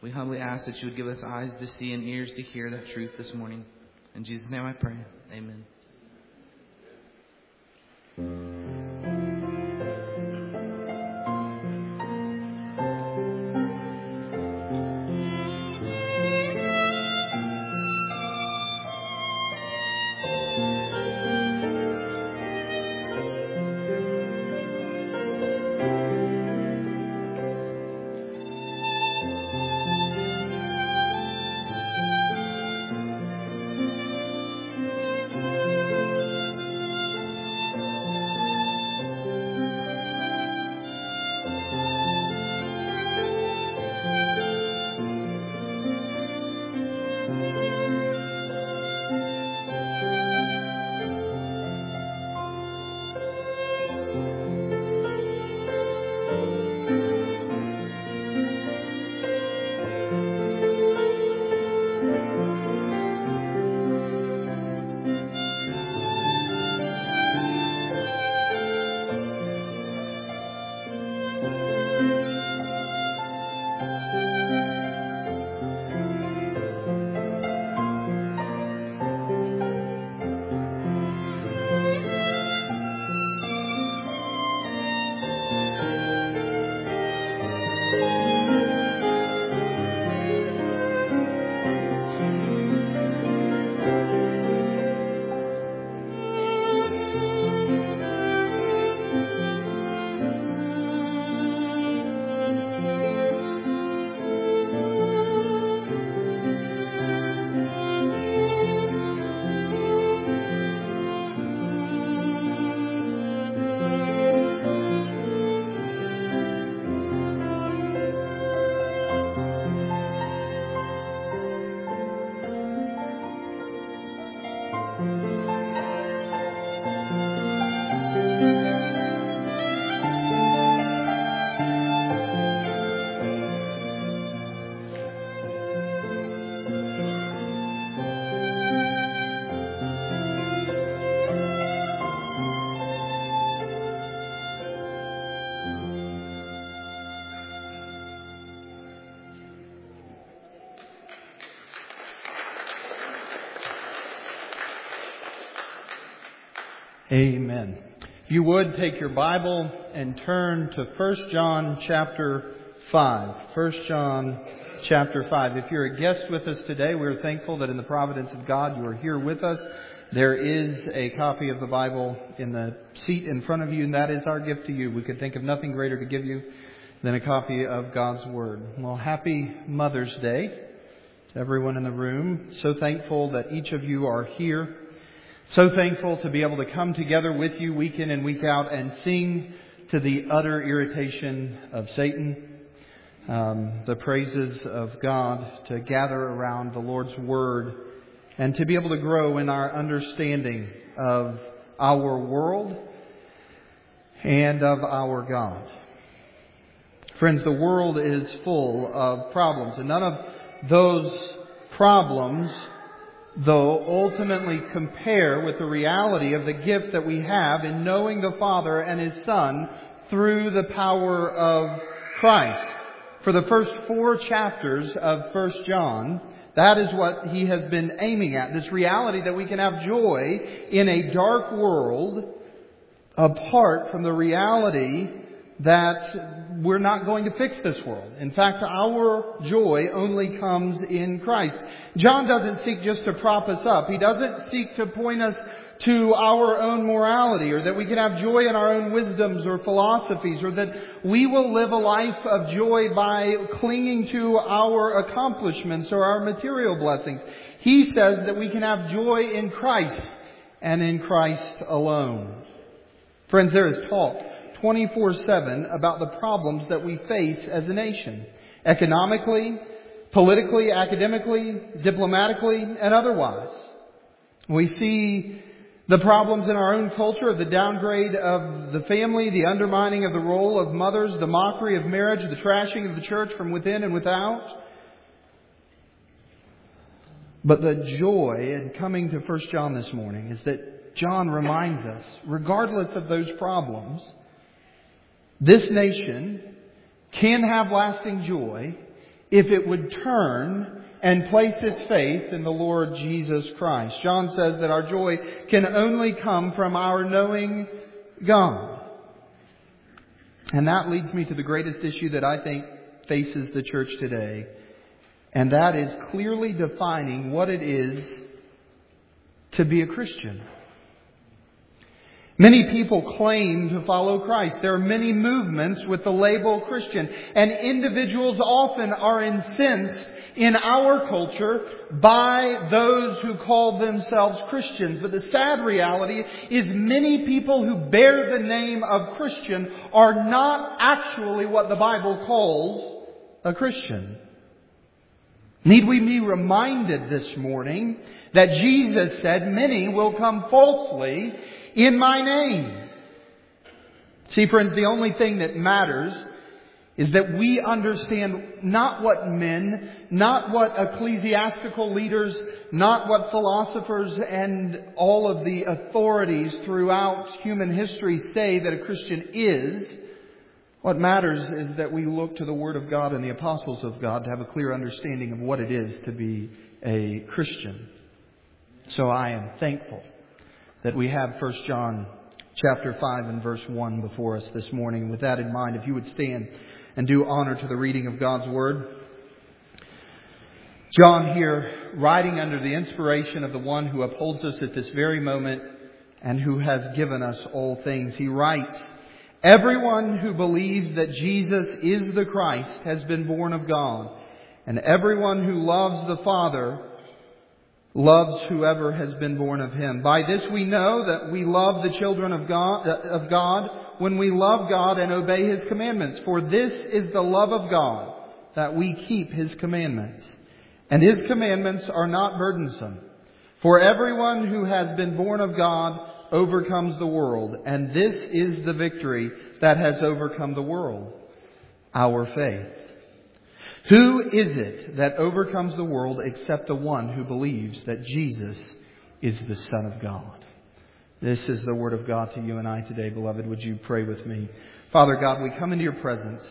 We humbly ask that you would give us eyes to see and ears to hear that truth this morning. In Jesus' name I pray. Amen. Amen. If you would, take your Bible and turn to 1 John chapter 5. 1 John chapter 5. If you're a guest with us today, we're thankful that in the providence of God you are here with us. There is a copy of the Bible in the seat in front of you, and that is our gift to you. We could think of nothing greater to give you than a copy of God's Word. Well, happy Mother's Day to everyone in the room. So thankful that each of you are here. So thankful to be able to come together with you week in and week out and sing to the utter irritation of Satan, the praises of God, to gather around the Lord's Word and to be able to grow in our understanding of our world and of our God. Friends, the world is full of problems, and none of those problems, though, ultimately compare with the reality of the gift that we have in knowing the Father and His Son through the power of Christ. For the first 4 chapters of 1 John, that is what he has been aiming at. This reality that we can have joy in a dark world apart from the reality that we're not going to fix this world. In fact, our joy only comes in Christ. John doesn't seek just to prop us up. He doesn't seek to point us to our own morality, or that we can have joy in our own wisdoms or philosophies, or that we will live a life of joy by clinging to our accomplishments or our material blessings. He says that we can have joy in Christ and in Christ alone. Friends, there is talk 24/7 about the problems that we face as a nation. Economically, politically, academically, diplomatically, and otherwise. We see the problems in our own culture of the downgrade of the family, the undermining of the role of mothers, the mockery of marriage, the trashing of the church from within and without. But the joy in coming to 1 John this morning is that John reminds us, regardless of those problems, this nation can have lasting joy if it would turn and place its faith in the Lord Jesus Christ. John says that our joy can only come from our knowing God. And that leads me to the greatest issue that I think faces the church today. And that is clearly defining what it is to be a Christian. Many people claim to follow Christ. There are many movements with the label Christian. And individuals often are incensed in our culture by those who call themselves Christians. But the sad reality is many people who bear the name of Christian are not actually what the Bible calls a Christian. Need we be reminded this morning that Jesus said, "Many will come falsely in my name." See, friends, the only thing that matters is that we understand not what men, not what ecclesiastical leaders, not what philosophers and all of the authorities throughout human history say that a Christian is. What matters is that we look to the Word of God and the apostles of God to have a clear understanding of what it is to be a Christian. So I am thankful that we have 1 John chapter 5 and verse 1 before us this morning. With that in mind, if you would stand and do honor to the reading of God's Word. John here, writing under the inspiration of the one who upholds us at this very moment and who has given us all things, he writes, "Everyone who believes that Jesus is the Christ has been born of God, and everyone who loves the Father loves whoever has been born of Him. By this we know that we love the children of God when we love God and obey His commandments. For this is the love of God, that we keep His commandments. And His commandments are not burdensome. For everyone who has been born of God overcomes the world. And this is the victory that has overcome the world, our faith. Who is it that overcomes the world except the one who believes that Jesus is the Son of God?" This is the Word of God to you and I today, beloved. Would you pray with me? Father God, we come into your presence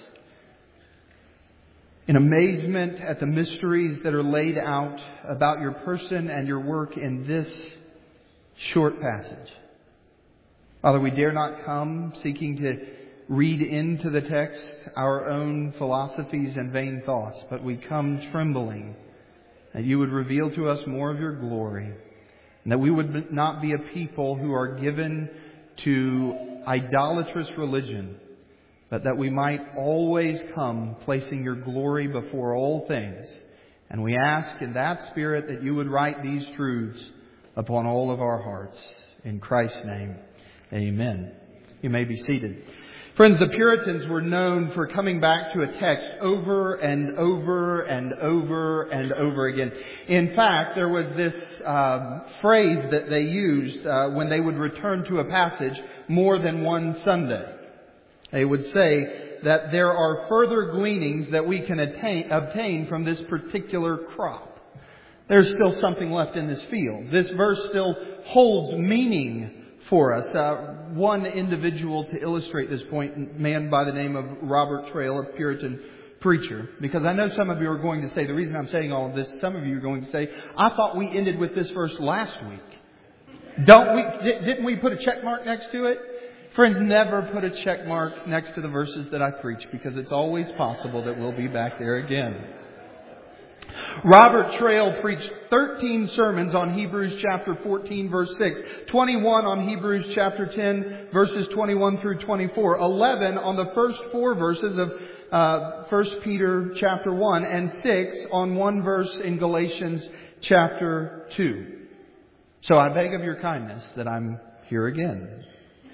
in amazement at the mysteries that are laid out about your person and your work in this short passage. Father, we dare not come seeking to read into the text our own philosophies and vain thoughts, but we come trembling that you would reveal to us more of your glory, and that we would not be a people who are given to idolatrous religion, but that we might always come placing your glory before all things. And we ask in that spirit that you would write these truths upon all of our hearts. In Christ's name, amen. You may be seated. Friends, the Puritans were known for coming back to a text over and over and over and over again. In fact, there was this phrase that they used when they would return to a passage more than one Sunday. They would say that there are further gleanings that we can obtain from this particular crop. There's still something left in this field. This verse still holds meaning for us. One individual to illustrate this point, a man by the name of Robert Trail, a Puritan preacher. Because I know some of you are going to say, the reason I'm saying all of this, some of you are going to say, I thought we ended with this verse last week. Didn't we put a check mark next to it? Friends, never put a check mark next to the verses that I preach, because it's always possible that we'll be back there again. Robert Trail preached 13 sermons on Hebrews chapter 14 verse 6, 21 on Hebrews chapter 10 verses 21 through 24, 11 on the first 4 verses of 1 Peter chapter 1, and 6 on one verse in Galatians chapter 2. So I beg of your kindness that I'm here again.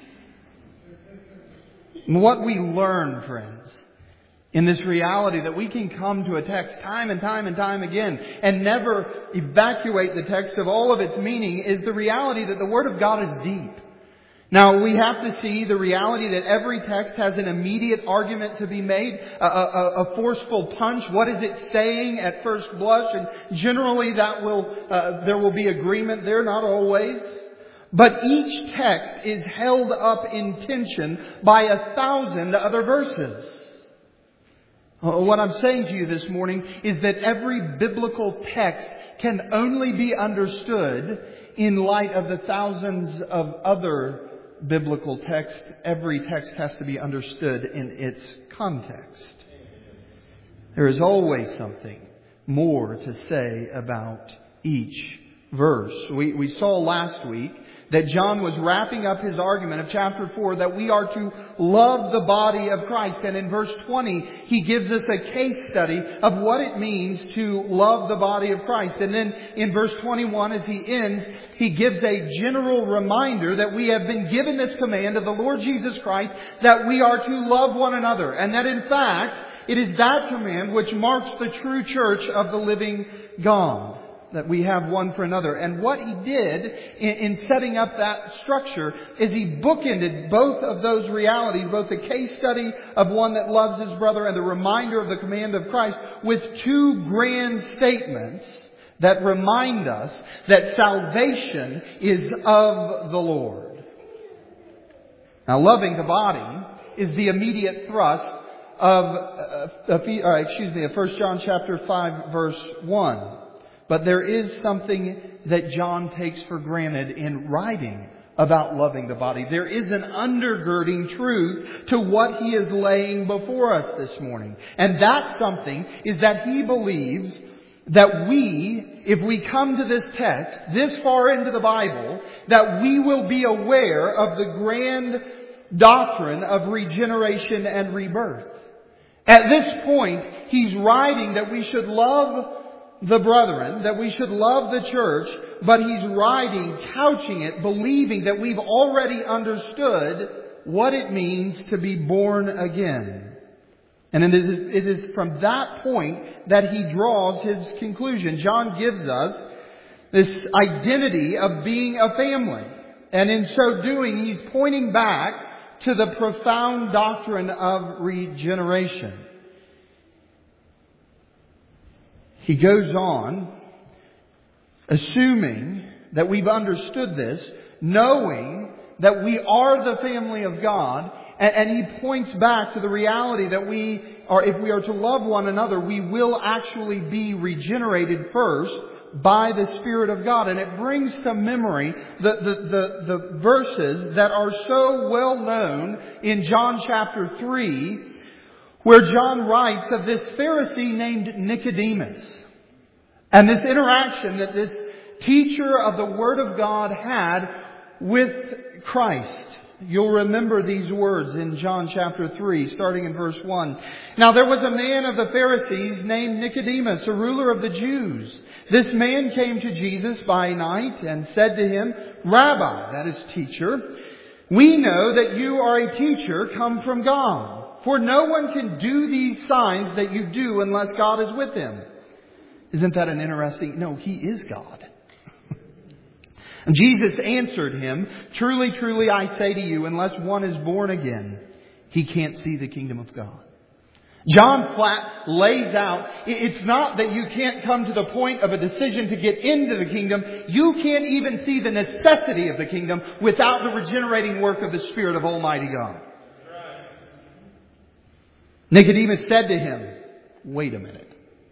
What we learn, friends, in this reality that we can come to a text time and time and time again and never evacuate the text of all of its meaning, is the reality that the Word of God is deep. Now, we have to see the reality that every text has an immediate argument to be made, a forceful punch. What is it saying at first blush? And generally there will be agreement there, not always. But each text is held up in tension by 1,000 other verses. What I'm saying to you this morning is that every biblical text can only be understood in light of the thousands of other biblical texts. Every text has to be understood in its context. There is always something more to say about each verse. We saw last week that John was wrapping up his argument of chapter 4 that we are to love the body of Christ. And in verse 20, he gives us a case study of what it means to love the body of Christ. And then in verse 21, as he ends, he gives a general reminder that we have been given this command of the Lord Jesus Christ that we are to love one another. And that in fact, it is that command which marks the true church of the living God. That we have one for another. And what he did in setting up that structure is he bookended both of those realities, both the case study of one that loves his brother and the reminder of the command of Christ, with two grand statements that remind us that salvation is of the Lord. Now, loving the body is the immediate thrust of 1 John chapter 5 verse 1. But there is something that John takes for granted in writing about loving the body. There is an undergirding truth to what he is laying before us this morning. And that something is that he believes that we, if we come to this text, this far into the Bible, that we will be aware of the grand doctrine of regeneration and rebirth. At this point, he's writing that we should love the brethren, that we should love the church, but he's writing, couching it, believing that we've already understood what it means to be born again. And it is from that point that he draws his conclusion. John gives us this identity of being a family. And in so doing, he's pointing back to the profound doctrine of regeneration. He goes on, assuming that we've understood this, knowing that we are the family of God, and he points back to the reality that if we are to love one another, we will actually be regenerated first by the Spirit of God. And it brings to memory the verses that are so well known in John chapter 3, where John writes of this Pharisee named Nicodemus. And this interaction that this teacher of the Word of God had with Christ. You'll remember these words in John chapter 3, starting in verse 1. Now there was a man of the Pharisees named Nicodemus, a ruler of the Jews. This man came to Jesus by night and said to him, Rabbi, that is teacher, we know that you are a teacher come from God. For no one can do these signs that you do unless God is with him. Isn't that an interesting? No, he is God. And Jesus answered him, Truly, truly, I say to you, unless one is born again, he can't see the kingdom of God. John flat lays out, it's not that you can't come to the point of a decision to get into the kingdom. You can't even see the necessity of the kingdom without the regenerating work of the Spirit of Almighty God. Nicodemus said to him, wait a minute.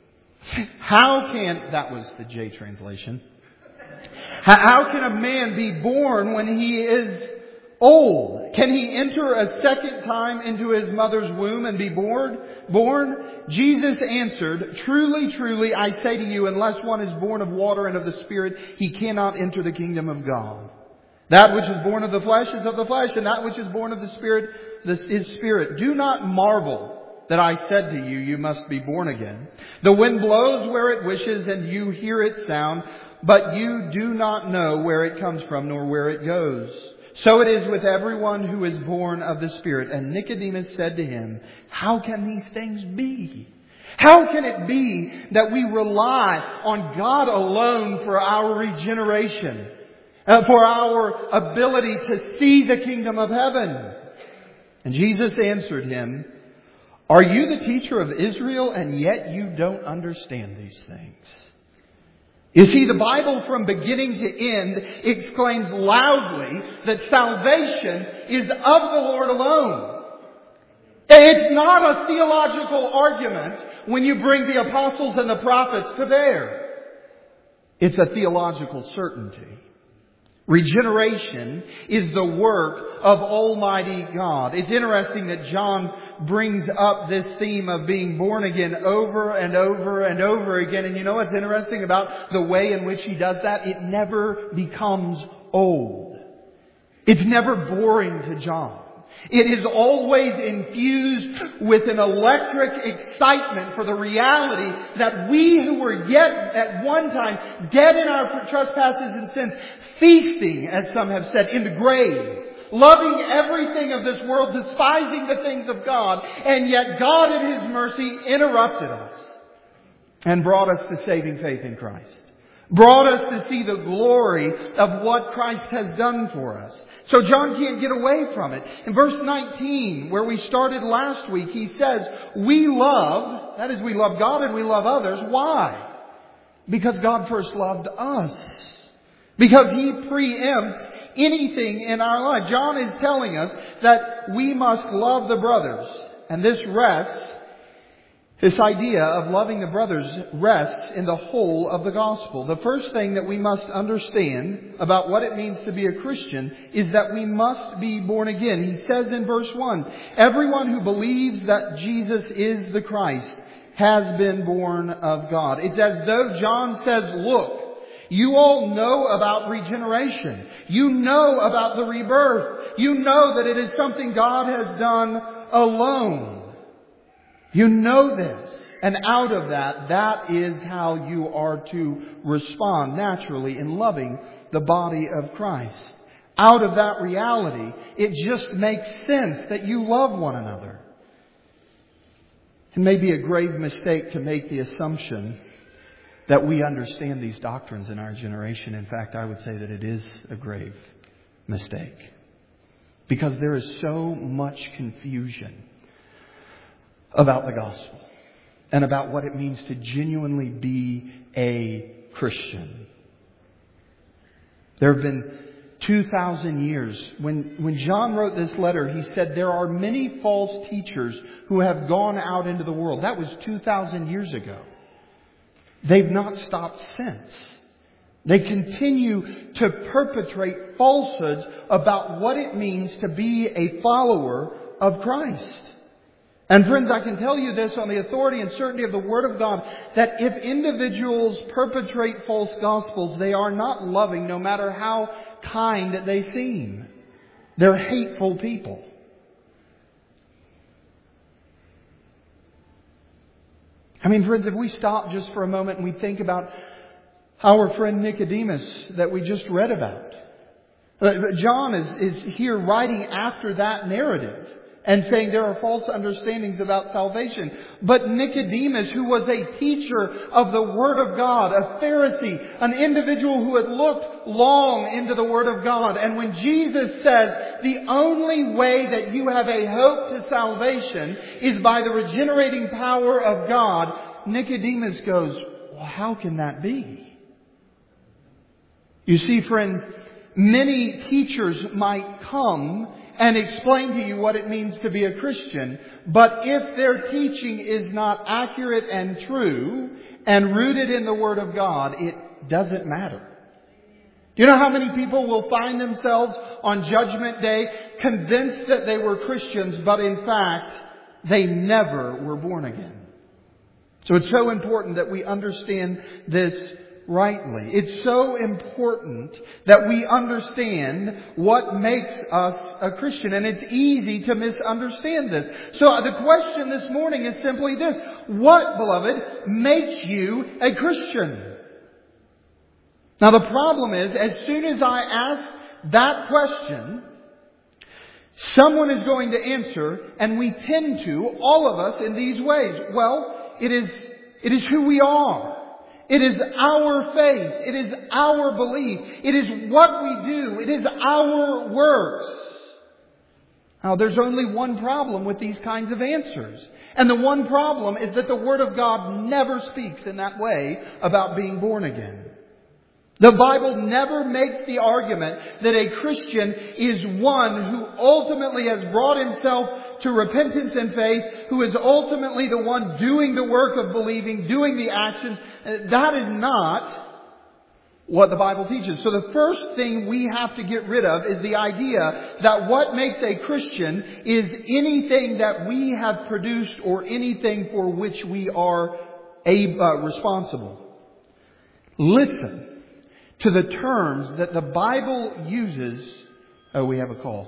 That was the J translation. How can a man be born when he is old? Can he enter a second time into his mother's womb and be born? Jesus answered, Truly, truly, I say to you, unless one is born of water and of the Spirit, he cannot enter the kingdom of God. That which is born of the flesh is of the flesh, and that which is born of the Spirit is spirit. Do not marvel that I said to you, you must be born again. The wind blows where it wishes, and you hear its sound, but you do not know where it comes from nor where it goes. So it is with everyone who is born of the Spirit. And Nicodemus said to him, How can these things be? How can it be that we rely on God alone for our regeneration, for our ability to see the kingdom of heaven? And Jesus answered him, Are you the teacher of Israel, and yet you don't understand these things? You see, the Bible from beginning to end exclaims loudly that salvation is of the Lord alone. It's not a theological argument when you bring the apostles and the prophets to bear. It's a theological certainty. Regeneration is the work of Almighty God. It's interesting that John brings up this theme of being born again over and over and over again. And you know what's interesting about the way in which he does that? It never becomes old. It's never boring to John. It is always infused with an electric excitement for the reality that we who were yet at one time dead in our trespasses and sins, feasting, as some have said, in the grave, loving everything of this world, despising the things of God, and yet God in His mercy interrupted us and brought us to saving faith in Christ. Brought us to see the glory of what Christ has done for us. So John can't get away from it. In verse 19, where we started last week, he says, we love, that is, we love God and we love others. Why? Because God first loved us. Because He preempts anything in our life. John is telling us that we must love the brothers. And this idea of loving the brothers rests in the whole of the gospel. The first thing that we must understand about what it means to be a Christian is that we must be born again. He says in verse 1, everyone who believes that Jesus is the Christ has been born of God. It's as though John says, look, you all know about regeneration. You know about the rebirth. You know that it is something God has done alone. You know this. And out of that is how you are to respond naturally in loving the body of Christ. Out of that reality, it just makes sense that you love one another. It may be a grave mistake to make the assumption that we understand these doctrines in our generation. In fact, I would say that it is a grave mistake. Because there is so much confusion about the gospel and about what it means to genuinely be a Christian. There have been 2,000 years. When John wrote this letter, he said there are many false teachers who have gone out into the world. That was 2,000 years ago. They've not stopped since. They continue to perpetrate falsehoods about what it means to be a follower of Christ. And friends, I can tell you this on the authority and certainty of the Word of God, that if individuals perpetrate false gospels, they are not loving no matter how kind they seem. They're hateful people. I mean, friends, if we stop just for a moment and we think about our friend Nicodemus that we just read about. John is here writing after that narrative and saying there are false understandings about salvation. But Nicodemus, who was a teacher of the Word of God, a Pharisee, an individual who had looked long into the Word of God. And when Jesus says the only way that you have a hope to salvation is by the regenerating power of God, Nicodemus goes, well, how can that be? You see, friends, many teachers might come and explain to you what it means to be a Christian. But if their teaching is not accurate and true and rooted in the Word of God, it doesn't matter. Do you know how many people will find themselves on Judgment Day convinced that they were Christians, but in fact, they never were born again? So it's so important that we understand this rightly. It's so important that we understand what makes us a Christian. And it's easy to misunderstand this. So the question this morning is simply this. What, beloved, makes you a Christian? Now the problem is, as soon as I ask that question, someone is going to answer, and we tend to, all of us, in these ways. Well, it is who we are. It is our faith. It is our belief. It is what we do. It is our works. Now, there's only one problem with these kinds of answers. And the one problem is that the Word of God never speaks in that way about being born again. The Bible never makes the argument that a Christian is one who ultimately has brought himself to repentance and faith, who is ultimately the one doing the work of believing, doing the actions. That is not what the Bible teaches. So the first thing we have to get rid of is the idea that what makes a Christian is anything that we have produced or anything for which we are responsible. Listen to the terms that the Bible uses. Oh, we have a call.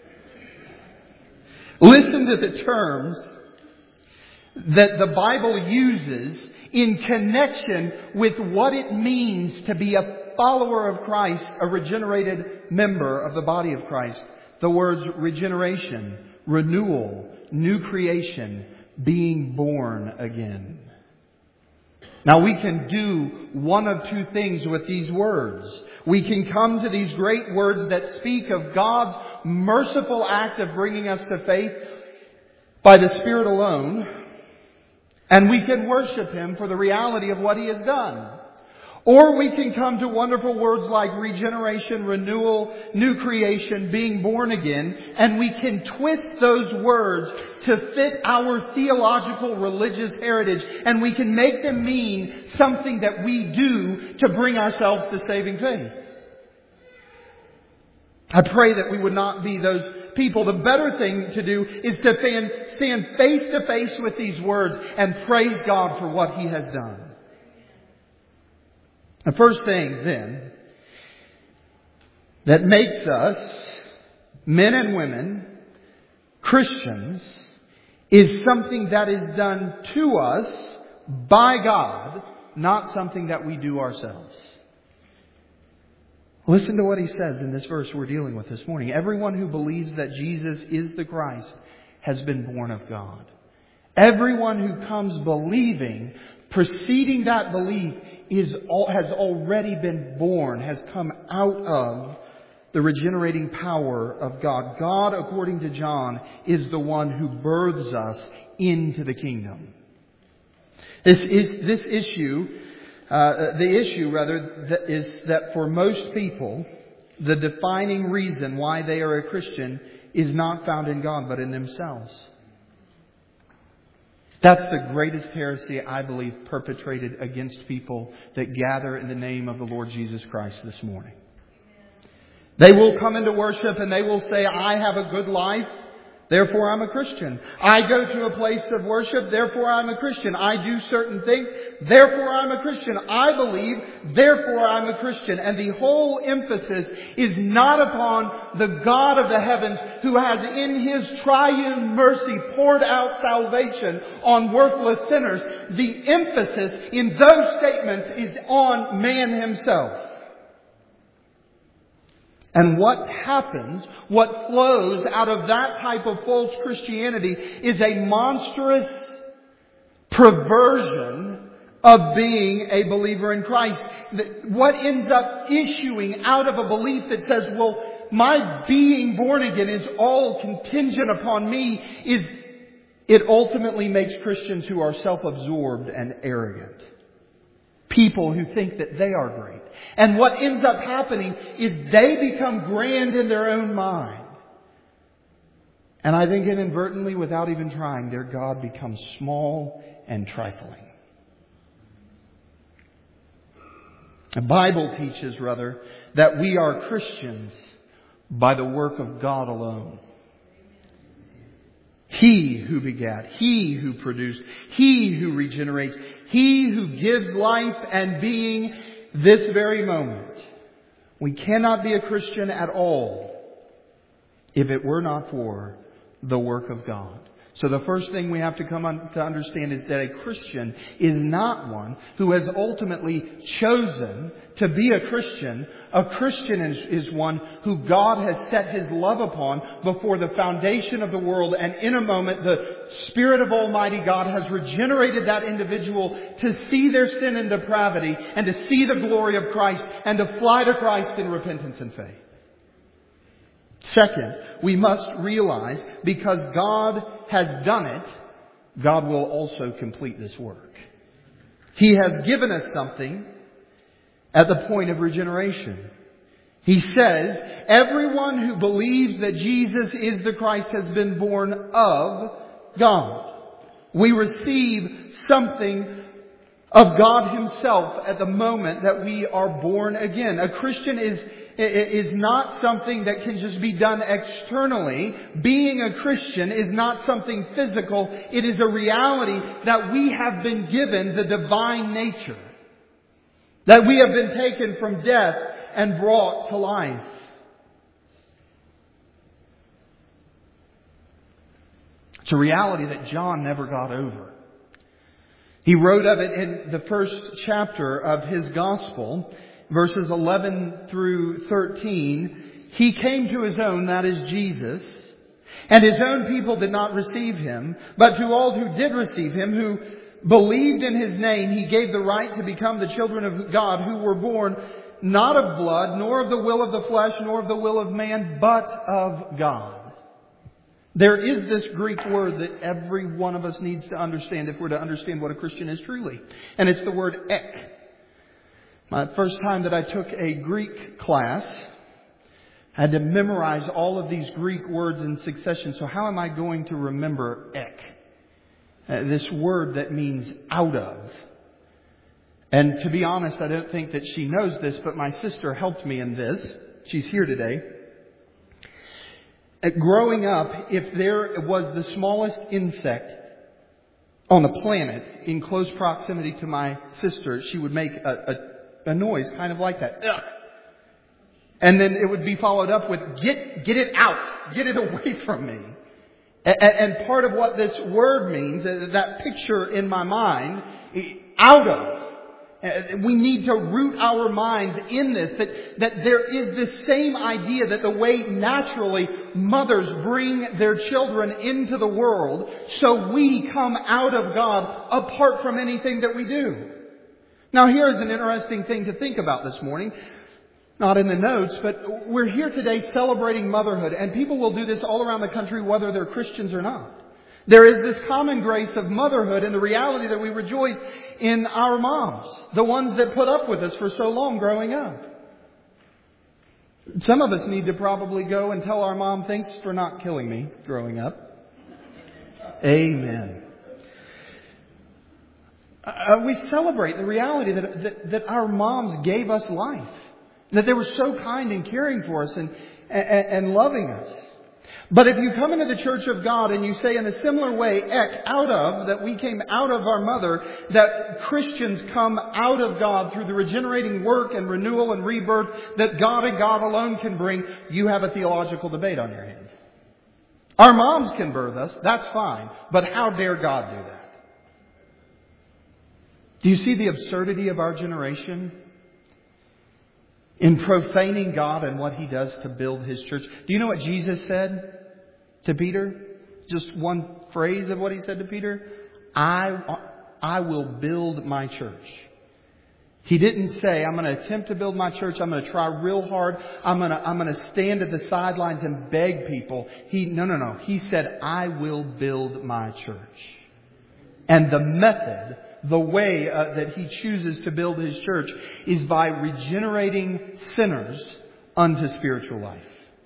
Listen to the terms that the Bible uses in connection with what it means to be a follower of Christ, a regenerated member of the body of Christ. The words regeneration, renewal, new creation, being born again. Now we can do one of two things with these words. We can come to these great words that speak of God's merciful act of bringing us to faith by the Spirit alone, and we can worship Him for the reality of what He has done. Or we can come to wonderful words like regeneration, renewal, new creation, being born again, and we can twist those words to fit our theological religious heritage, and we can make them mean something that we do to bring ourselves to saving faith. I pray that we would not be those people. The better thing to do is to stand face to face with these words and praise God for what He has done. The first thing, then, that makes us, men and women, Christians, is something that is done to us by God, not something that we do ourselves. Listen to what he says in this verse we're dealing with this morning. Everyone who believes that Jesus is the Christ has been born of God. Everyone who comes believing, preceding that belief, has already been born, has come out of the regenerating power of God. God, according to John, is the one who births us into the kingdom. The issue is that for most people, the defining reason why they are a Christian is not found in God, but in themselves. That's the greatest heresy, I believe, perpetrated against people that gather in the name of the Lord Jesus Christ this morning. They will come into worship and they will say, I have a good life, therefore I'm a Christian. I go to a place of worship, therefore I'm a Christian. I do certain things, therefore I'm a Christian. I believe, therefore I'm a Christian. And the whole emphasis is not upon the God of the heavens who has in His triune mercy poured out salvation on worthless sinners. The emphasis in those statements is on man himself. And what happens, what flows out of that type of false Christianity is a monstrous perversion of being a believer in Christ. What ends up issuing out of a belief that says, well, my being born again is all contingent upon me, it ultimately makes Christians who are self-absorbed and arrogant. People who think that they are great. And what ends up happening is they become grand in their own mind. And I think inadvertently, without even trying, their God becomes small and trifling. The Bible teaches, rather, that we are Christians by the work of God alone. He who begat, He who produced, He who regenerates, He who gives life and being this very moment. We cannot be a Christian at all if it were not for the work of God. So the first thing we have to come to understand is that a Christian is not one who has ultimately chosen to be a Christian. A Christian is one who God has set His love upon before the foundation of the world. And in a moment, the Spirit of Almighty God has regenerated that individual to see their sin and depravity and to see the glory of Christ and to fly to Christ in repentance and faith. Second, we must realize because God has done it, God will also complete this work. He has given us something, at the point of regeneration. He says, everyone who believes that Jesus is the Christ has been born of God. We receive something of God Himself at the moment that we are born again. A Christian is not something that can just be done externally. Being a Christian is not something physical. It is a reality that we have been given the divine nature. That we have been taken from death and brought to life. It's a reality that John never got over. He wrote of it in the first chapter of his Gospel, verses 11 through 13. He came to His own, that is Jesus, and His own people did not receive Him. But to all who did receive Him, who believed in His name, He gave the right to become the children of God, who were born not of blood, nor of the will of the flesh, nor of the will of man, but of God. There is this Greek word that every one of us needs to understand if we're to understand what a Christian is truly. And it's the word ek. My first time that I took a Greek class, I had to memorize all of these Greek words in succession. So how am I going to remember ek? This word that means out of. And to be honest, I don't think that she knows this, but my sister helped me in this. She's here today. Growing up, if there was the smallest insect on the planet in close proximity to my sister, she would make a noise kind of like that. Ugh. And then it would be followed up with, get it out. Get it away from me. And part of what this word means, that picture in my mind, out of. We need to root our minds in this, that there is this same idea that the way naturally mothers bring their children into the world, so we come out of God apart from anything that we do. Now here's an interesting thing to think about this morning. Not in the notes, but we're here today celebrating motherhood, and people will do this all around the country whether they're Christians or not. There is this common grace of motherhood and the reality that we rejoice in our moms, the ones that put up with us for so long growing up. Some of us need to probably go and tell our mom, thanks for not killing me growing up. Amen. We celebrate the reality that our moms gave us life, that they were so kind and caring for us and loving us. But if you come into the church of God and you say in a similar way, out of, that we came out of our mother, that Christians come out of God through the regenerating work and renewal and rebirth that God and God alone can bring, you have a theological debate on your hands. Our moms can birth us, that's fine, but how dare God do that? Do you see the absurdity of our generation in profaning God and what He does to build His church? Do you know what Jesus said to Peter? Just one phrase of what He said to Peter. I will build my church. He didn't say, I'm going to attempt to build my church. I'm going to try real hard. I'm going to stand at the sidelines and beg people. No. He said, I will build my church. And the method, the way that He chooses to build His church is by regenerating sinners unto spiritual life,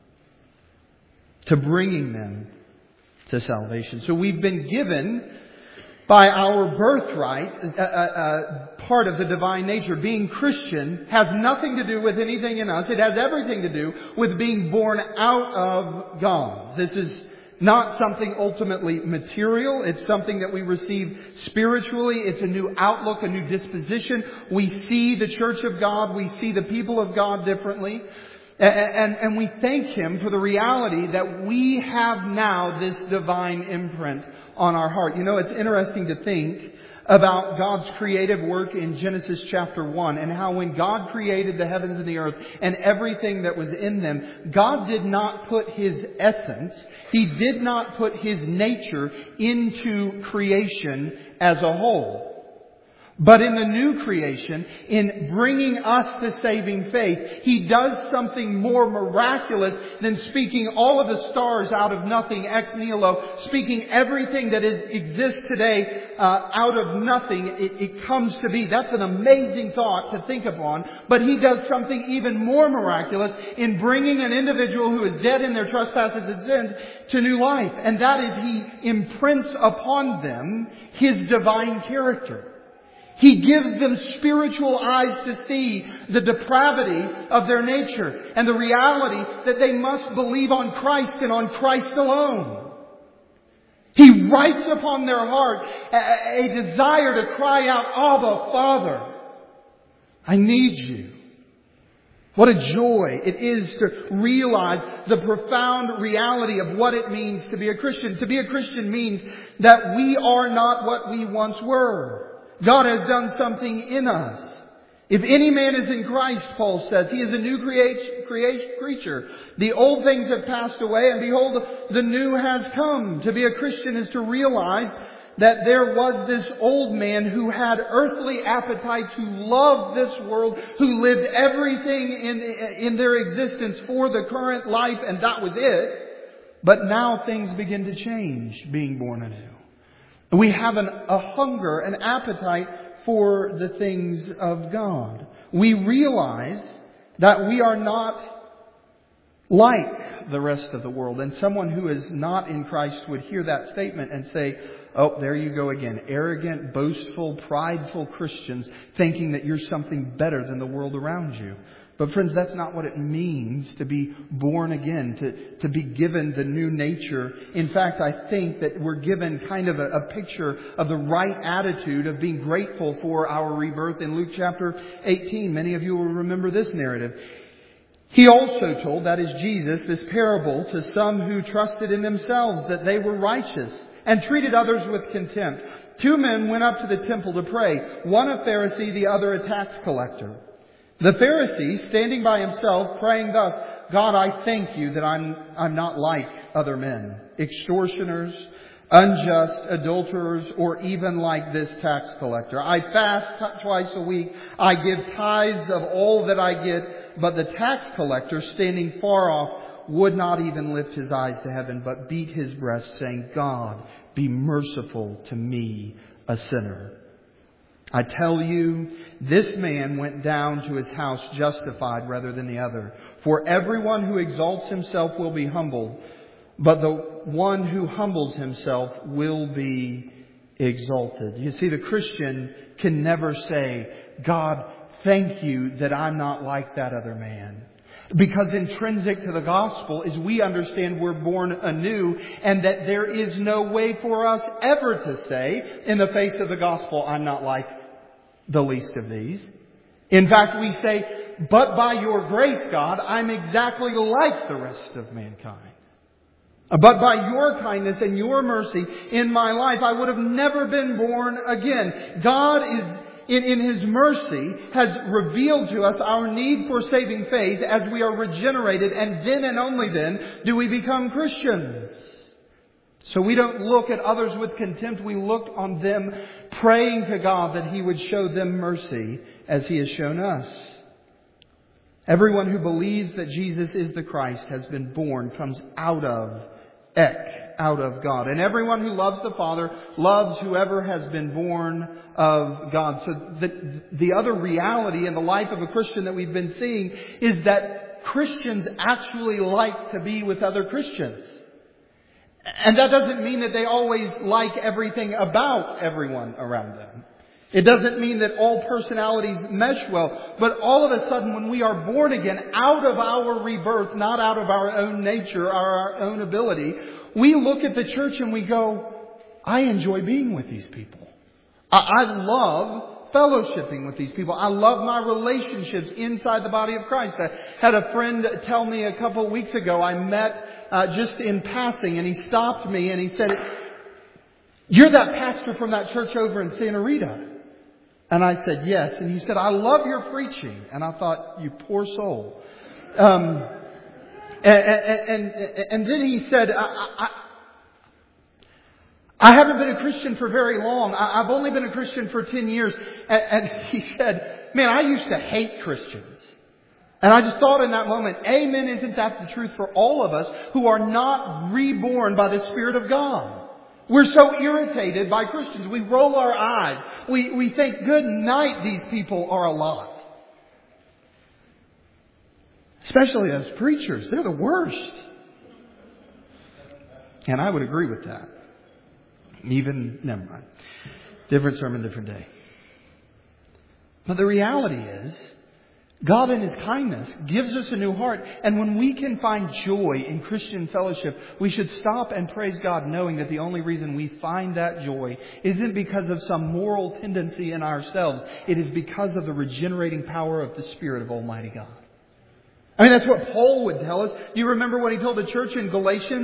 to bringing them to salvation. So we've been given by our birthright part of the divine nature. Being Christian has nothing to do with anything in us. It has everything to do with being born out of God. This is not something ultimately material. It's something that we receive spiritually. It's a new outlook, a new disposition. We see the church of God. We see the people of God differently. And we thank Him for the reality that we have now this divine imprint on our heart. You know, it's interesting to think about God's creative work in Genesis chapter 1 and how when God created the heavens and the earth and everything that was in them, God did not put His essence, He did not put His nature into creation as a whole. But in the new creation, in bringing us to saving faith, He does something more miraculous than speaking all of the stars out of nothing, ex nihilo, speaking everything that exists today out of nothing. It comes to be. That's an amazing thought to think upon. But He does something even more miraculous in bringing an individual who is dead in their trespasses and sins to new life. And that is, He imprints upon them His divine character. He gives them spiritual eyes to see the depravity of their nature and the reality that they must believe on Christ and on Christ alone. He writes upon their heart a desire to cry out, Abba, Father, I need you. What a joy it is to realize the profound reality of what it means to be a Christian. To be a Christian means that we are not what we once were. God has done something in us. If any man is in Christ, Paul says, he is a new creature. The old things have passed away, and behold, the new has come. To be a Christian is to realize that there was this old man who had earthly appetite, who loved this world, who lived everything in their existence for the current life, and that was it. But now things begin to change, being born anew. We have a hunger, an appetite for the things of God. We realize that we are not like the rest of the world. And someone who is not in Christ would hear that statement and say, oh, there you go again. Arrogant, boastful, prideful Christians thinking that you're something better than the world around you. But friends, that's not what it means to be born again, to be given the new nature. In fact, I think that we're given kind of a picture of the right attitude of being grateful for our rebirth in Luke chapter 18. Many of you will remember this narrative. He also told, that is Jesus, this parable to some who trusted in themselves that they were righteous and treated others with contempt. 2 men went up to the temple to pray, one a Pharisee, the other a tax collector. The Pharisee, standing by himself, praying thus, God, I thank you that I'm not like other men, extortioners, unjust, adulterers, or even like this tax collector. I fast twice a week. I give tithes of all that I get. But the tax collector, standing far off, would not even lift his eyes to heaven, but beat his breast, saying, God, be merciful to me, a sinner. I tell you, this man went down to his house justified rather than the other. For everyone who exalts himself will be humbled, but the one who humbles himself will be exalted. You see, the Christian can never say, God, thank you that I'm not like that other man. Because intrinsic to the gospel is we understand we're born anew and that there is no way for us ever to say, in the face of the gospel, I'm not like the least of these. In fact, we say, but by your grace, God, I'm exactly like the rest of mankind. But by your kindness and your mercy in my life, I would have never been born again. God is in His mercy has revealed to us our need for saving faith as we are regenerated, and then and only then do we become Christians. So we don't look at others with contempt. We look on them praying to God that He would show them mercy as He has shown us. Everyone who believes that Jesus is the Christ has been born, comes out of God. And everyone who loves the Father loves whoever has been born of God. So the other reality in the life of a Christian that we've been seeing is that Christians actually like to be with other Christians. And that doesn't mean that they always like everything about everyone around them. It doesn't mean that all personalities mesh well. But all of a sudden, when we are born again, out of our rebirth, not out of our own nature or our own ability, we look at the church and we go, I enjoy being with these people. I love fellowshipping with these people. I love my relationships inside the body of Christ. I had a friend tell me a couple of weeks ago, I met just in passing, and he stopped me and he said, you're that pastor from that church over in Santa Rita. And I said, yes. And he said, I love your preaching. And I thought, you poor soul. And then he said, I haven't been a Christian for very long. I've only been a Christian for 10 years. And he said, man, I used to hate Christians. And I just thought in that moment, amen, isn't that the truth for all of us who are not reborn by the Spirit of God? We're so irritated by Christians. We roll our eyes. We think, good night, these people are a lot. Especially as preachers. They're the worst. And I would agree with that. Never mind. Different sermon, different day. But the reality is, God in His kindness gives us a new heart. And when we can find joy in Christian fellowship, we should stop and praise God knowing that the only reason we find that joy isn't because of some moral tendency in ourselves. It is because of the regenerating power of the Spirit of Almighty God. I mean, that's what Paul would tell us. Do you remember what he told the church in Galatia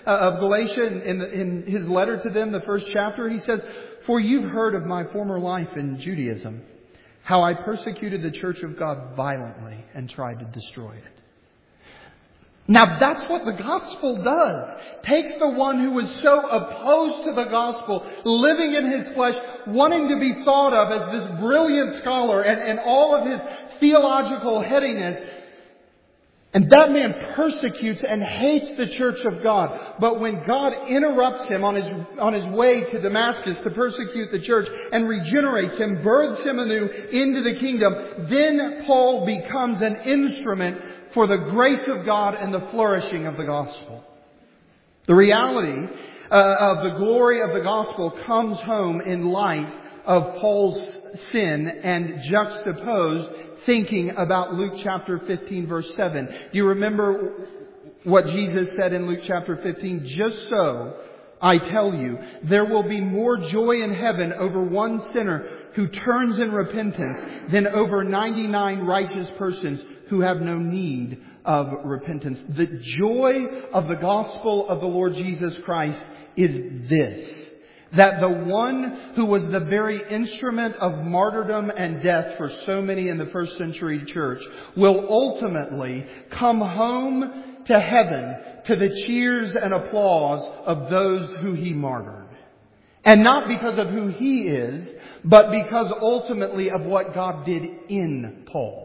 in his letter to them, the first chapter? He says, "For you've heard of my former life in Judaism, how I persecuted the church of God violently and tried to destroy it." Now that's what the gospel does. Takes the one who was so opposed to the gospel, living in his flesh, wanting to be thought of as this brilliant scholar and all of his theological headiness. And that man persecutes and hates the church of God. But when God interrupts him on his way to Damascus to persecute the church and regenerates him, births him anew into the kingdom, then Paul becomes an instrument for the grace of God and the flourishing of the gospel. The reality of the glory of the gospel comes home in light of Paul's sin and juxtaposed thinking about Luke chapter 15 verse 7. Do you remember what Jesus said in Luke chapter 15? "Just so, I tell you, there will be more joy in heaven over one sinner who turns in repentance than over 99 righteous persons who have no need of repentance." The joy of the gospel of the Lord Jesus Christ is this: that the one who was the very instrument of martyrdom and death for so many in the first century church will ultimately come home to heaven to the cheers and applause of those who He martyred. And not because of who he is, but because ultimately of what God did in Paul.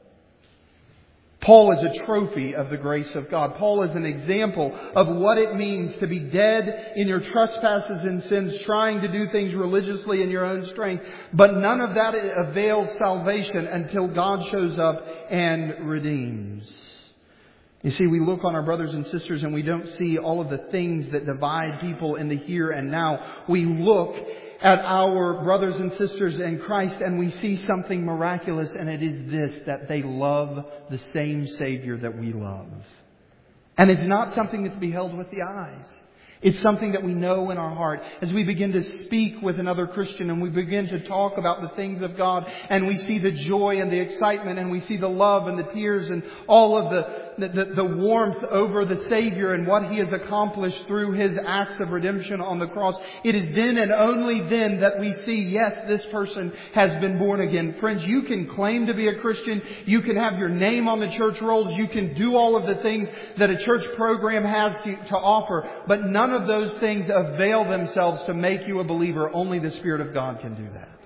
Paul is a trophy of the grace of God. Paul is an example of what it means to be dead in your trespasses and sins, trying to do things religiously in your own strength. But none of that avails salvation until God shows up and redeems. You see, we look on our brothers and sisters and we don't see all of the things that divide people in the here and now. We look at our brothers and sisters in Christ and we see something miraculous, and it is this, that they love the same Savior that we love. And it's not something that's beheld with the eyes. It's something that we know in our heart as we begin to speak with another Christian and we begin to talk about the things of God, and we see the joy and the excitement and we see the love and the tears and all of the warmth over the Savior and what He has accomplished through His acts of redemption on the cross. It is then and only then that we see, yes, this person has been born again. Friends, you can claim to be a Christian. You can have your name on the church rolls. You can do all of the things that a church program has to offer. But none of those things avail themselves to make you a believer. Only the Spirit of God can do that.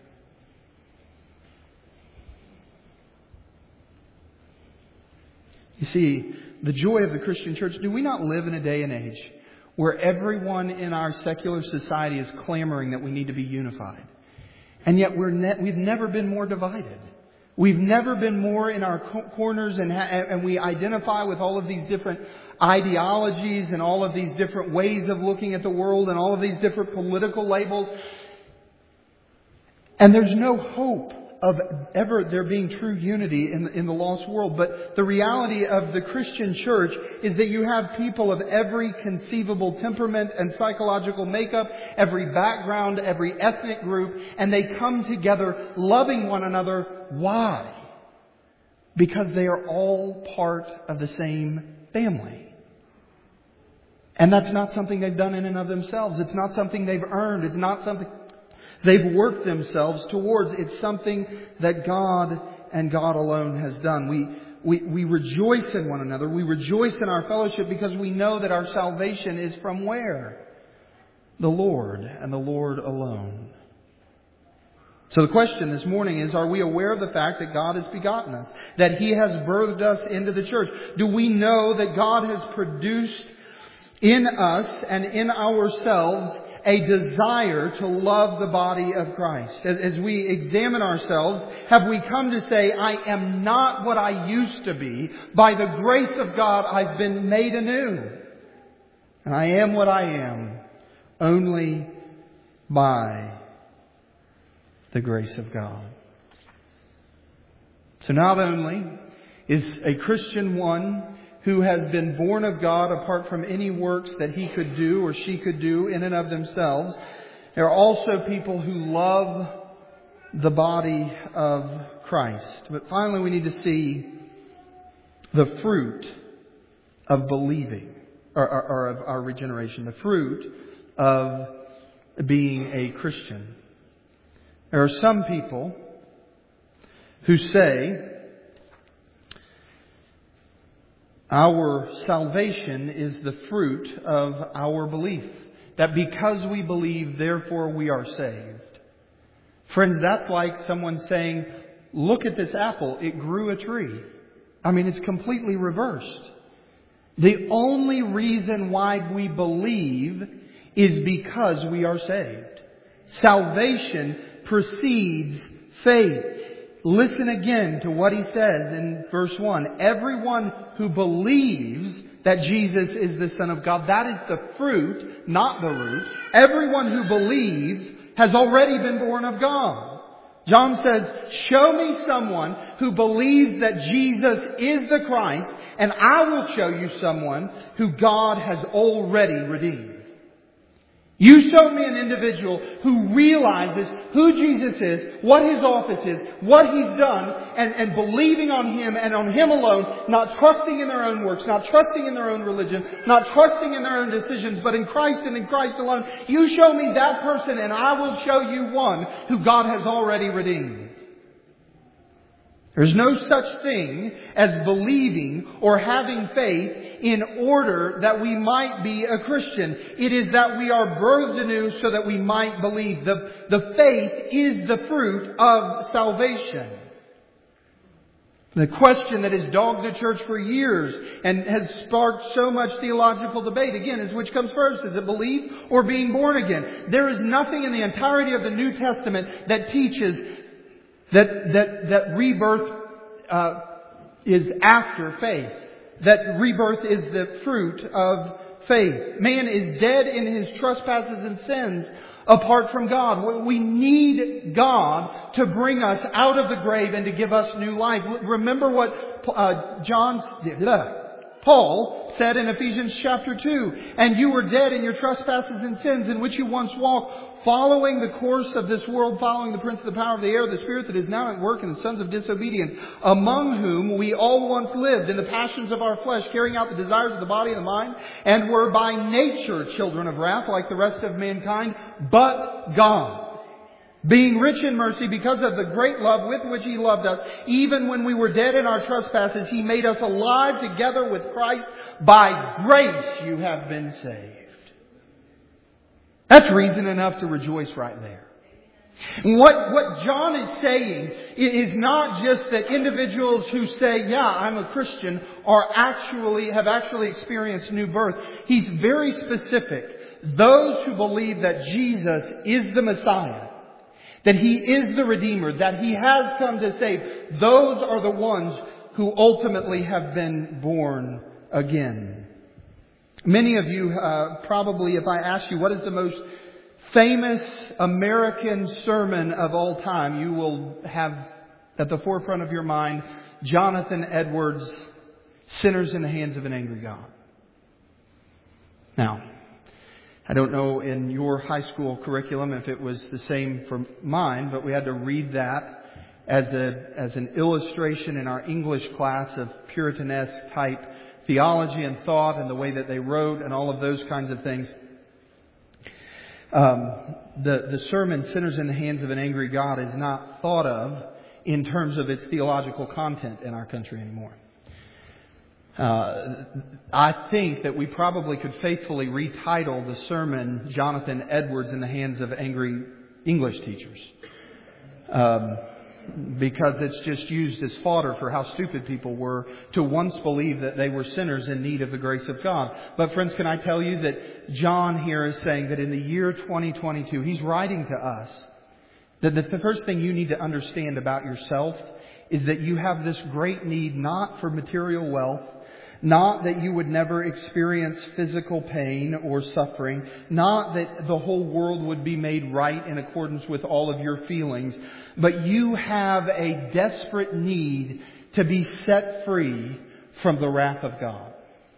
You see, the joy of the Christian church, do we not live in a day and age where everyone in our secular society is clamoring that we need to be unified? And yet we've never been more divided. We've never been more in our corners, and we identify with all of these different ideologies and all of these different ways of looking at the world and all of these different political labels. And there's no hope of ever there being true unity in the lost world. But the reality of the Christian church is that you have people of every conceivable temperament and psychological makeup, every background, every ethnic group, and they come together loving one another. Why? Because they are all part of the same family. And that's not something they've done in and of themselves. It's not something they've earned. It's not something they've worked themselves towards. It's something that God and God alone has done. We rejoice in one another. We rejoice in our fellowship because we know that our salvation is from where? the Lord and the Lord alone. So the question this morning is, are we aware of the fact that God has begotten us? That He has birthed us into the church? Do we know that God has produced in us and in ourselves a desire to love the body of Christ? As we examine ourselves, have we come to say, I am not what I used to be. By the grace of God, I've been made anew. And I am what I am only by the grace of God. So not only is a Christian one who has been born of God apart from any works that he could do or she could do in and of themselves, there are also people who love the body of Christ. But finally, we need to see the fruit of believing, or of our regeneration, the fruit of being a Christian. There are some people who say our salvation is the fruit of our belief. That because we believe, therefore we are saved. Friends, that's like someone saying, look at this apple, it grew a tree. I mean, it's completely reversed. The only reason why we believe is because we are saved. Salvation precedes faith. Listen again to what he says in verse 1. Everyone who believes that Jesus is the Son of God, that is the fruit, not the root. Everyone who believes has already been born of God. John says, show me someone who believes that Jesus is the Christ, and I will show you someone who God has already redeemed. You show me an individual who realizes who Jesus is, what His office is, what He's done, and believing on Him and on Him alone, not trusting in their own works, not trusting in their own religion, not trusting in their own decisions, but in Christ and in Christ alone. You show me that person and I will show you one who God has already redeemed. There's no such thing as believing or having faith in order that we might be a Christian. It is that we are birthed anew so that we might believe. The faith is the fruit of salvation. The question that has dogged the church for years and has sparked so much theological debate, again, is which comes first? Is it belief or being born again? There is nothing in the entirety of the New Testament that teaches that rebirth is after faith. That rebirth is the fruit of faith. Man is dead in his trespasses and sins apart from God. We need God to bring us out of the grave and to give us new life. Remember what Paul said in Ephesians chapter 2. And you were dead in your trespasses and sins in which you once walked, following the course of this world, following the prince of the power of the air, the spirit that is now at work in the sons of disobedience, among whom we all once lived in the passions of our flesh, carrying out the desires of the body and the mind, and were by nature children of wrath like the rest of mankind. But God, being rich in mercy because of the great love with which He loved us, even when we were dead in our trespasses, He made us alive together with Christ. By grace you have been saved. That's reason enough to rejoice right there. What John is saying is not just that individuals who say, yeah, I'm a Christian, have actually experienced new birth. He's very specific. Those who believe that Jesus is the Messiah, that He is the Redeemer, that He has come to save, those are the ones who ultimately have been born again. Many of you probably, if I ask you what is the most famous American sermon of all time, you will have at the forefront of your mind Jonathan Edwards' Sinners in the Hands of an Angry God. Now, I don't know in your high school curriculum if it was the same for mine, but we had to read that as an illustration in our English class of Puritanesque type theology and thought and the way that they wrote and all of those kinds of things. The sermon, Sinners in the Hands of an Angry God, is not thought of in terms of its theological content in our country anymore. I think that we probably could faithfully retitle the sermon Jonathan Edwards in the Hands of Angry English Teachers. Because it's just used as fodder for how stupid people were to once believe that they were sinners in need of the grace of God. But friends, can I tell you that John here is saying that in the year 2022, he's writing to us that the first thing you need to understand about yourself is that you have this great need not for material wealth, not that you would never experience physical pain or suffering, not that the whole world would be made right in accordance with all of your feelings, but you have a desperate need to be set free from the wrath of God.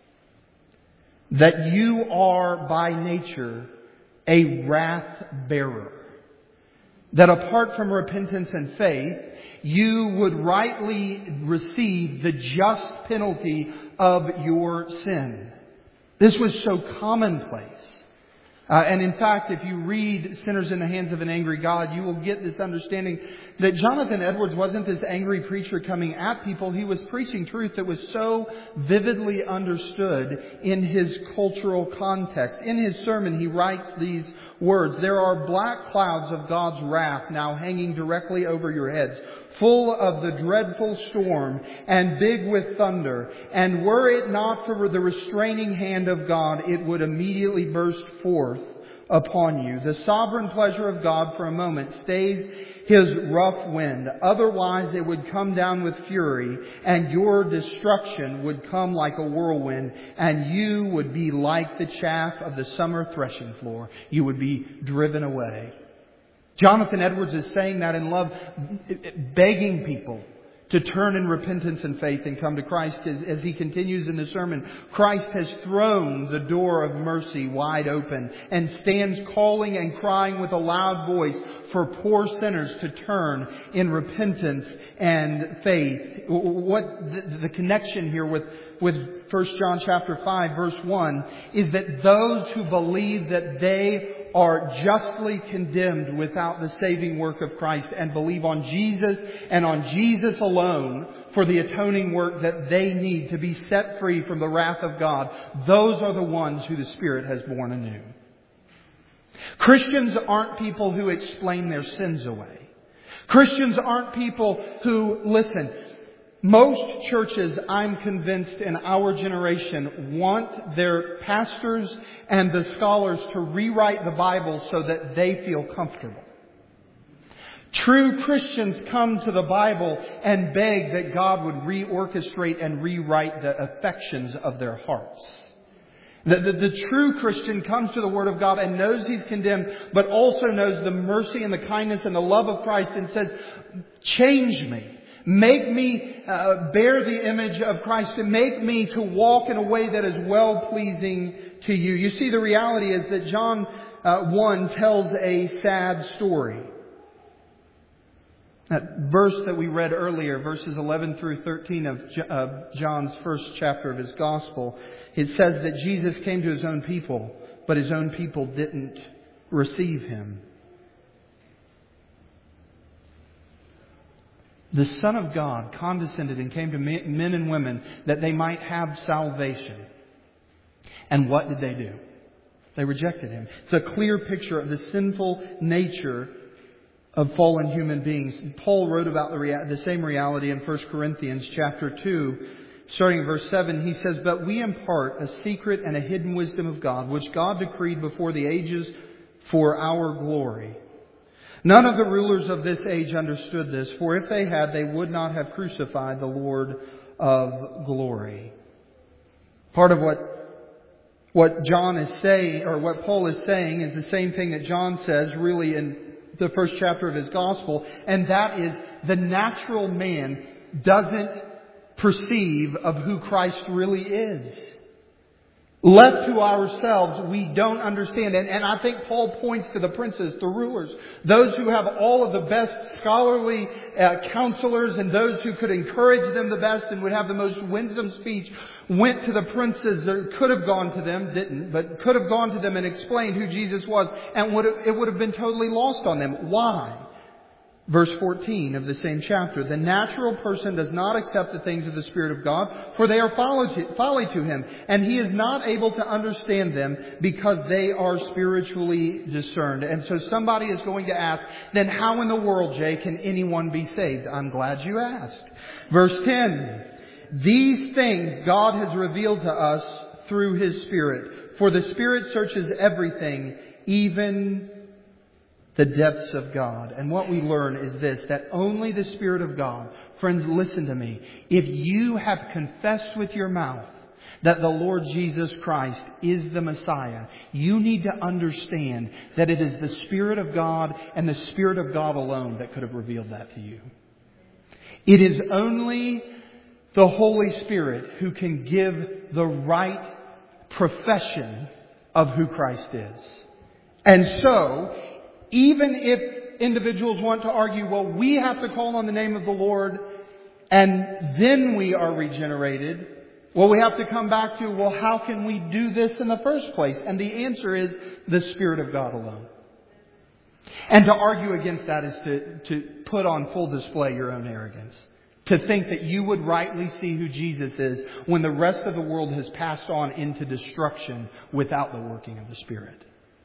That you are by nature a wrath bearer. That apart from repentance and faith, you would rightly receive the just penalty of your sin. This was so commonplace. And in fact, if you read Sinners in the Hands of an Angry God, you will get this understanding that Jonathan Edwards wasn't this angry preacher coming at people. He was preaching truth that was so vividly understood in his cultural context. In his sermon, he writes these words: "There are black clouds of God's wrath now hanging directly over your heads, full of the dreadful storm and big with thunder. And were it not for the restraining hand of God, it would immediately burst forth upon you. The sovereign pleasure of God for a moment stays His rough wind. Otherwise it would come down with fury, and your destruction would come like a whirlwind, and you would be like the chaff of the summer threshing floor. You would be driven away." Jonathan Edwards is saying that in love, begging people to turn in repentance and faith and come to Christ. As he continues in the sermon, Christ has thrown the door of mercy wide open and stands calling and crying with a loud voice for poor sinners to turn in repentance and faith. What the connection here with 1 John chapter 5 verse 1 is that those who believe that they are justly condemned without the saving work of Christ and believe on Jesus and on Jesus alone for the atoning work that they need to be set free from the wrath of God, those are the ones who the Spirit has born anew. Christians aren't people who explain their sins away. Christians aren't people who, listen, most churches, I'm convinced, in our generation want their pastors and the scholars to rewrite the Bible so that they feel comfortable. True Christians come to the Bible and beg that God would reorchestrate and rewrite the affections of their hearts. The true Christian comes to the Word of God and knows he's condemned, but also knows the mercy and the kindness and the love of Christ and says, "Change me. Make me bear the image of Christ, and make me to walk in a way that is well-pleasing to you." You see, the reality is that John 1 tells a sad story. That verse that we read earlier, verses 11 through 13 of John's first chapter of his Gospel, it says that Jesus came to His own people, but His own people didn't receive Him. The Son of God condescended and came to men and women that they might have salvation. And what did they do? They rejected Him. It's a clear picture of the sinful nature of fallen human beings. Paul wrote about the same reality in 1 Corinthians chapter 2, starting in verse 7. He says, "But we impart a secret and a hidden wisdom of God, which God decreed before the ages for our glory. None of the rulers of this age understood this, for if they had, they would not have crucified the Lord of glory." Part of what John is saying, or what Paul is saying, is the same thing that John says really in the first chapter of his Gospel, and that is the natural man doesn't perceive of who Christ really is. Left to ourselves, we don't understand. And I think Paul points to the princes, the rulers, those who have all of the best scholarly counselors, and those who could encourage them the best and would have the most winsome speech, went to the princes that could have gone to them, didn't, but could have gone to them and explained who Jesus was, and it would have been totally lost on them. Why? Verse 14 of the same chapter. The natural person does not accept the things of the Spirit of God, for they are folly to him, and he is not able to understand them because they are spiritually discerned. And so somebody is going to ask, then how in the world, Jay, can anyone be saved? I'm glad you asked. Verse 10. These things God has revealed to us through His Spirit. For the Spirit searches everything, even the depths of God. And what we learn is this, that only the Spirit of God, friends, listen to me. If you have confessed with your mouth that the Lord Jesus Christ is the Messiah, you need to understand that it is the Spirit of God and the Spirit of God alone that could have revealed that to you. It is only the Holy Spirit who can give the right profession of who Christ is. And so, even if individuals want to argue, well, we have to call on the name of the Lord and then we are regenerated, well, we have to come back to, well, how can we do this in the first place? And the answer is the Spirit of God alone. And to argue against that is to put on full display your own arrogance. To think that you would rightly see who Jesus is when the rest of the world has passed on into destruction without the working of the Spirit.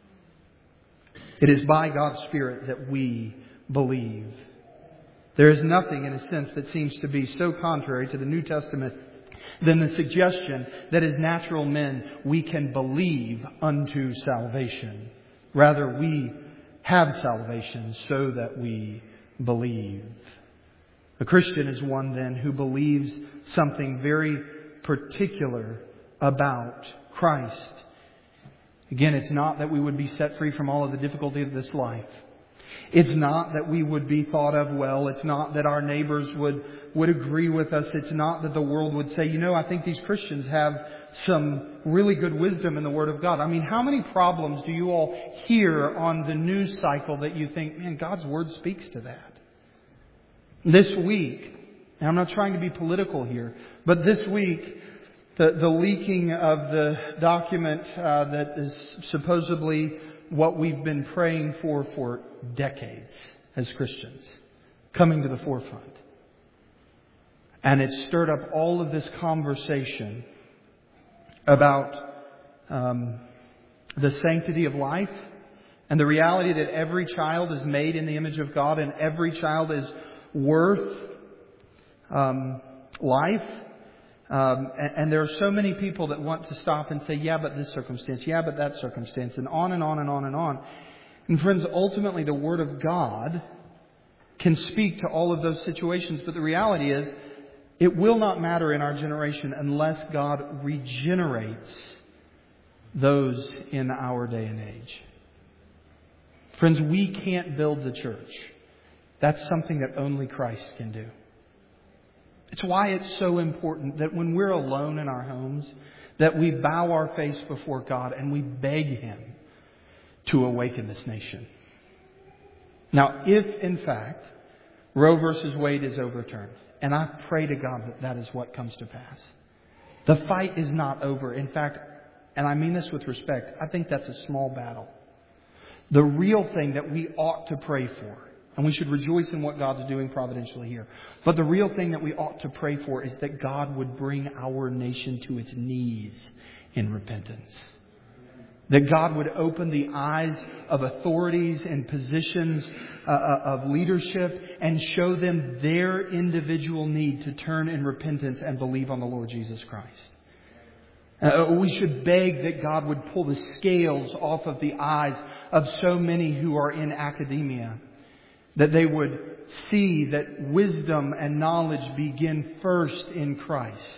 It is by God's Spirit that we believe. There is nothing, in a sense, that seems to be so contrary to the New Testament than the suggestion that as natural men we can believe unto salvation. Rather, we have salvation so that we believe. A Christian is one then who believes something very particular about Christ. Again, it's not that we would be set free from all of the difficulty of this life. It's not that we would be thought of well. It's not that our neighbors would agree with us. It's not that the world would say, I think these Christians have some really good wisdom in the Word of God. I mean, how many problems do you all hear on the news cycle that you think, man, God's Word speaks to that? This week, and I'm not trying to be political here, but this week, the leaking of the document that is supposedly what we've been praying for decades as Christians, coming to the forefront. And it stirred up all of this conversation about the sanctity of life and the reality that every child is made in the image of God and every child is worth life. And there are so many people that want to stop and say, yeah, but this circumstance, yeah, but that circumstance, and on and on and on and on. And friends, ultimately the Word of God can speak to all of those situations. But the reality is, it will not matter in our generation unless God regenerates those in our day and age. Friends, we can't build the church. That's something that only Christ can do. It's why it's so important that when we're alone in our homes, that we bow our face before God and we beg Him to awaken this nation. Now, if in fact Roe versus Wade is overturned, and I pray to God that that is what comes to pass, the fight is not over. In fact, and I mean this with respect, I think that's a small battle. The real thing that we ought to pray for, and we should rejoice in what God's doing providentially here. But the real thing that we ought to pray for is that God would bring our nation to its knees in repentance. That God would open the eyes of authorities and positions of leadership and show them their individual need to turn in repentance and believe on the Lord Jesus Christ. We should beg that God would pull the scales off of the eyes of so many who are in academia. That they would see that wisdom and knowledge begin first in Christ.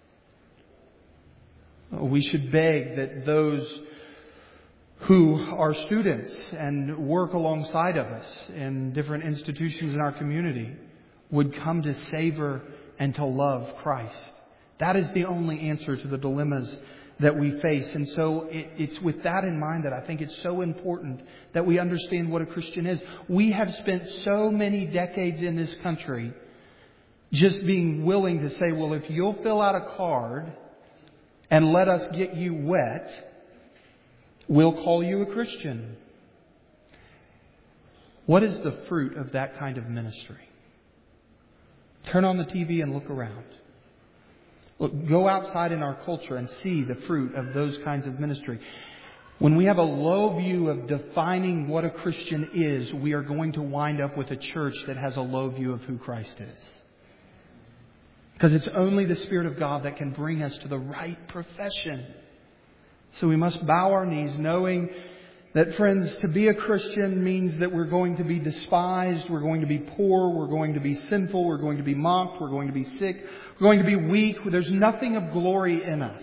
We should beg that those who are students and work alongside of us in different institutions in our community would come to savor and to love Christ. That is the only answer to the dilemmas that we face. And so it's with that in mind that I think it's so important that we understand what a Christian is. We have spent so many decades in this country just being willing to say, well, if you'll fill out a card and let us get you wet, we'll call you a Christian. What is the fruit of that kind of ministry? Turn on the TV and look around. Look, go outside in our culture and see the fruit of those kinds of ministry. When we have a low view of defining what a Christian is, we are going to wind up with a church that has a low view of who Christ is. Because it's only the Spirit of God that can bring us to the right profession. So we must bow our knees knowing that, friends, to be a Christian means that we're going to be despised, we're going to be poor, we're going to be sinful, we're going to be mocked, we're going to be sick, we're going to be weak. There's nothing of glory in us.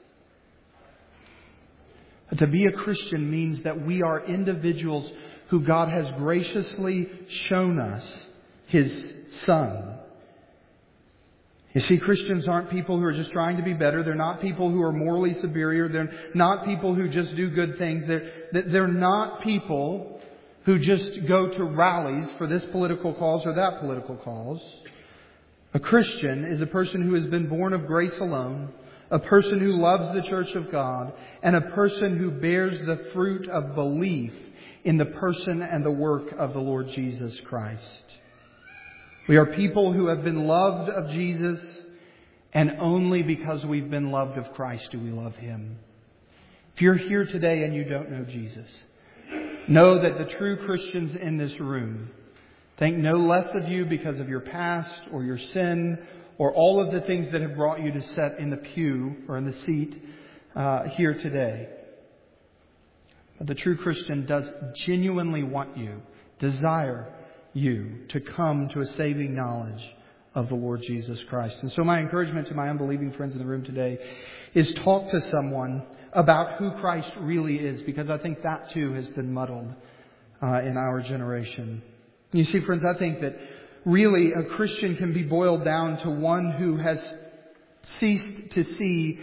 But to be a Christian means that we are individuals who God has graciously shown us His Son. You see, Christians aren't people who are just trying to be better. They're not people who are morally superior. They're not people who just do good things. They're not people who just go to rallies for this political cause or that political cause. A Christian is a person who has been born of grace alone, a person who loves the church of God, and a person who bears the fruit of belief in the person and the work of the Lord Jesus Christ. We are people who have been loved of Jesus, and only because we've been loved of Christ do we love Him. If you're here today and you don't know Jesus, know that the true Christians in this room think no less of you because of your past or your sin or all of the things that have brought you to sit in the pew or in the seat here today. But the true Christian does genuinely want you, desire you to come to a saving knowledge of the Lord Jesus Christ. And so my encouragement to my unbelieving friends in the room today is talk to someone about who Christ really is, because I think that too has been muddled in our generation. You see, friends, I think that really a Christian can be boiled down to one who has ceased to see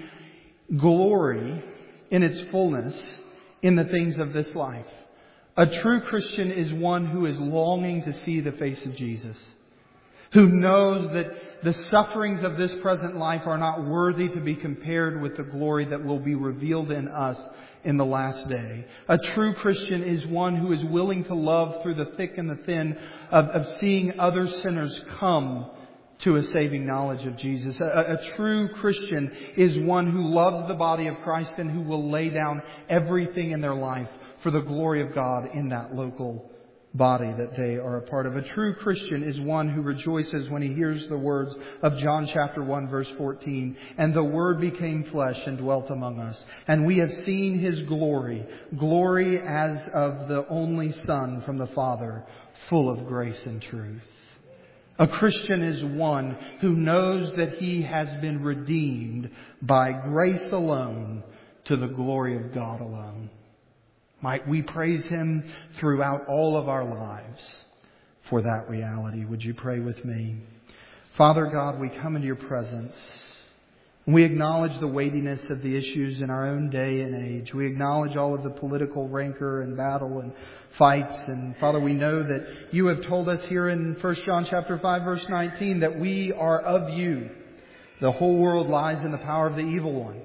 glory in its fullness in the things of this life. A true Christian is one who is longing to see the face of Jesus, who knows that the sufferings of this present life are not worthy to be compared with the glory that will be revealed in us in the last day. A true Christian is one who is willing to love through the thick and the thin of seeing other sinners come to a saving knowledge of Jesus. A true Christian is one who loves the body of Christ and who will lay down everything in their life for the glory of God in that local body that they are a part of. A true Christian is one who rejoices when he hears the words of John chapter 1 verse 14. And the Word became flesh and dwelt among us. And we have seen His glory, glory as of the only Son from the Father, full of grace and truth. A Christian is one who knows that he has been redeemed by grace alone to the glory of God alone. Might we praise Him throughout all of our lives for that reality. Would you pray with me? Father God, we come into Your presence. We acknowledge the weightiness of the issues in our own day and age. We acknowledge all of the political rancor and battle and fights. And Father, we know that You have told us here in 1 John chapter 5 verse 19 that we are of You. The whole world lies in the power of the evil one.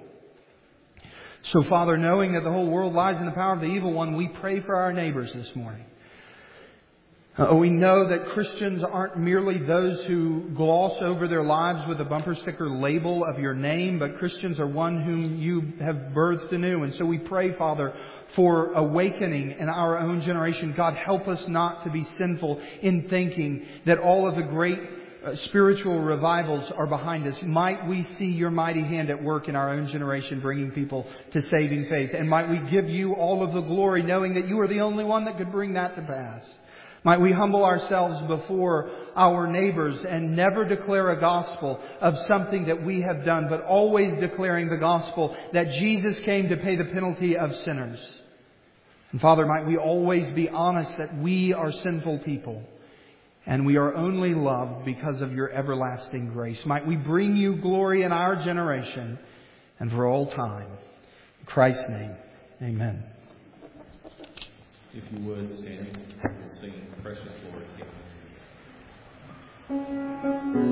So, Father, knowing that the whole world lies in the power of the evil one, we pray for our neighbors this morning. We know that Christians aren't merely those who gloss over their lives with a bumper sticker label of Your name, but Christians are one whom You have birthed anew. And so we pray, Father, for awakening in our own generation. God, help us not to be sinful in thinking that all of the great spiritual revivals are behind us. Might we see Your mighty hand at work in our own generation, bringing people to saving faith. And might we give You all of the glory, knowing that You are the only one that could bring that to pass. Might we humble ourselves before our neighbors and never declare a gospel of something that we have done, but always declaring the gospel that Jesus came to pay the penalty of sinners. And Father, might we always be honest that we are sinful people. And we are only loved because of Your everlasting grace. Might we bring You glory in our generation and for all time. In Christ's name, amen. If you would stand, we'll sing Precious Lord.